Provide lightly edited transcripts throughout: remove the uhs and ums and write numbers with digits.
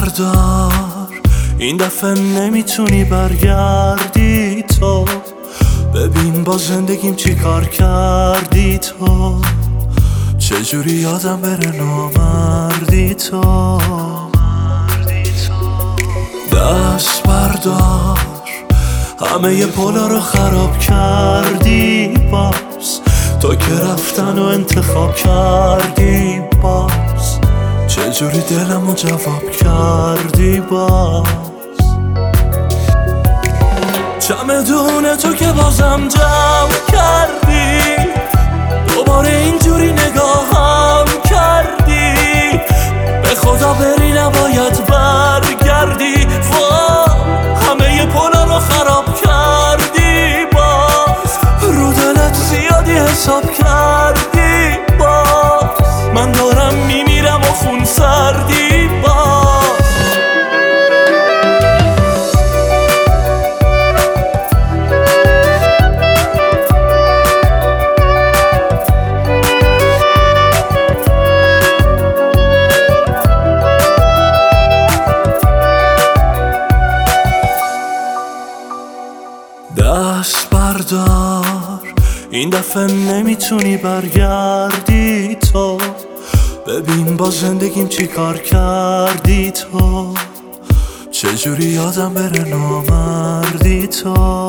بردار، این دفعه نمیتونی برگردی تو. ببین با زندگیم چی کار کردی تو، چجوری یادم بره نامردی تو. دست بردار، همه ی پولا رو خراب کردی باز، تو که رفتن و انتخاب کردی باز، چجوری دلمو جواب کردی باز. چمدون تو که بازم جمع کردی، دوباره اینجوری نگاهم کردی، به خدا بری نباید برگردی. همه ی پولا رو خراب کردی باز، رو دلت زیادی حساب کردی باز، من دارم میمیرم و خون سردی باز. دست بردار، این دفعه نمیتونی برگردی تو. ببین با زندگیم چی کار کردی تو، چجوری یادم بره نامردی تو.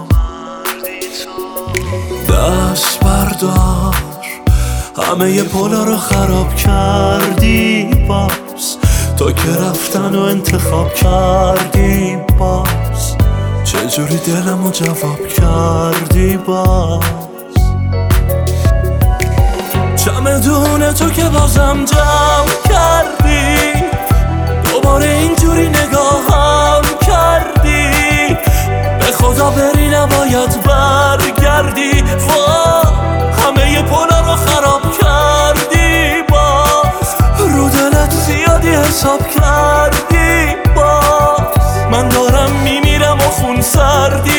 دست بردار، همه ی پولا رو خراب کردی باز، تو که رفتن و انتخاب کردی باز، چجوری دلمو جواب کردی باز. چمدون تو که بازم جمع کردی، دوباره اینجوری نگاهم کردی، به خدا بری نباید برگردی. همه ی پولا رو خراب کردی باز، رو دلت زیادی حساب کردی باز، من دارم میمیرم و خون سردی